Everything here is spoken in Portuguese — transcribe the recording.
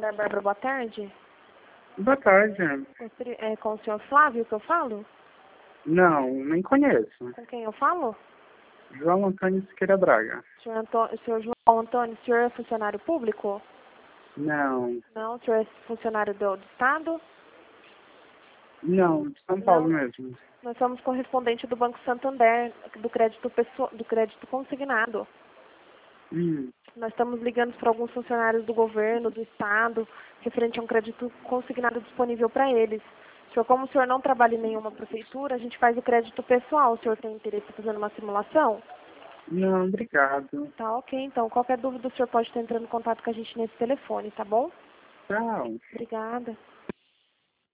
Santander, Bárbara, boa tarde. Boa tarde. É com o senhor Flávio que eu falo? Não, nem conheço. Com quem eu falo? João Antônio Siqueira Braga. Senhor João Antônio, o senhor é funcionário público? Não. Não, o senhor é funcionário do Estado? Não, de São Paulo mesmo. Nós somos correspondente do Banco Santander, do crédito consignado. Nós estamos ligando para alguns funcionários do governo, do Estado, referente a um crédito consignado disponível para eles. Como o senhor não trabalha em nenhuma prefeitura, a gente faz o crédito pessoal. O senhor tem interesse em fazer uma simulação? Não, obrigado. Tá, ok. Então, qualquer dúvida o senhor pode estar entrando em contato com a gente nesse telefone, tá bom? Tchau. Obrigada.